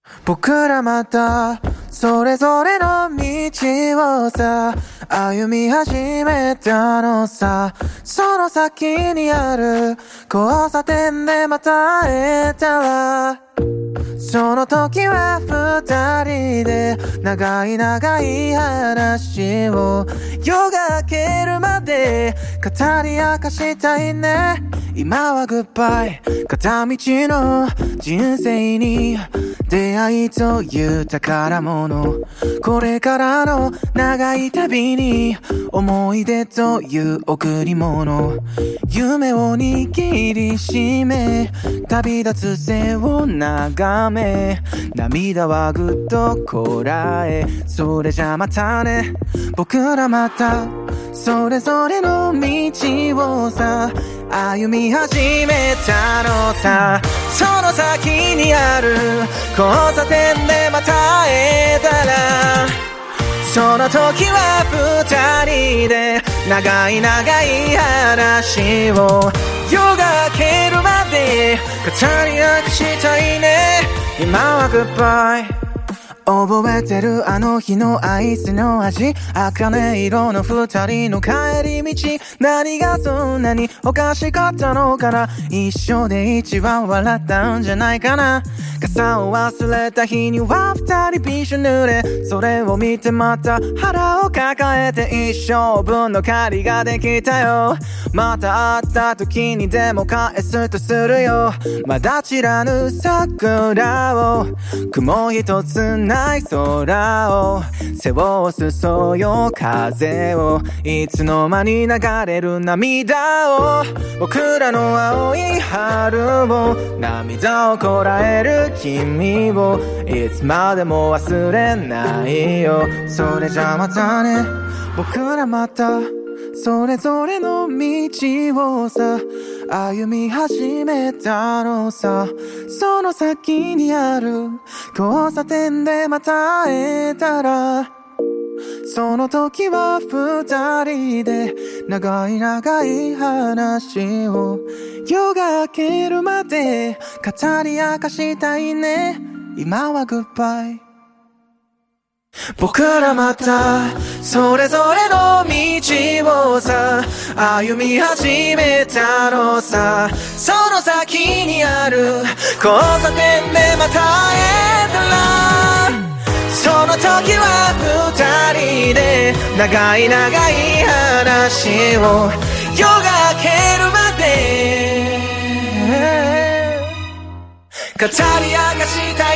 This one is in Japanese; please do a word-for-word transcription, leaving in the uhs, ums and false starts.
僕らまたそれぞれの道をさ歩み始めたのさ。その先にある交差点でまた会えたら、その時は二人で長い長い話を夜が明けるまで語り明かしたいね。今はグッバイ片道の人生に出会いという宝物、これからの長い旅に思い出という贈り物、夢を握りしめ旅立つ背を眺め涙はぐっとこらえ、それじゃまたね。僕らまたそれぞれの道をさ歩み始めたのさ。その先にある交差点でまた会えたら、その時は二人で長い長い話を夜が明けるまで語り明かしたいね。今はグッバイ。覚えてるあの日のアイスの味、茜色の二人の帰り道、何がそんなにおかしかったのかな。一緒で一番笑ったんじゃないかな。傘を忘れた日には二人びしょ濡れ、それを見てまた腹を抱えて一生分の借りができたよ。また会った時にでも返すとするよ。まだ散らぬ桜を雲一つない空を背負うそよ風を、いつの間に流れる涙を、僕らの青い春を涙をこらえる君をいつまでも忘れないよ。それじゃまたね。僕らまたそれぞれの道をさ歩み始めたのさ。その先にある交差点でまた会えたら、その時は二人で長い長い話を夜が明けるまで語り明かしたいね。今はグッバイ。僕らまたそれぞれの道をさ歩み始めたのさ。その先にある交差点でまた会えたら、その時は二人で長い長い話を夜が明けるまで語り明かしたい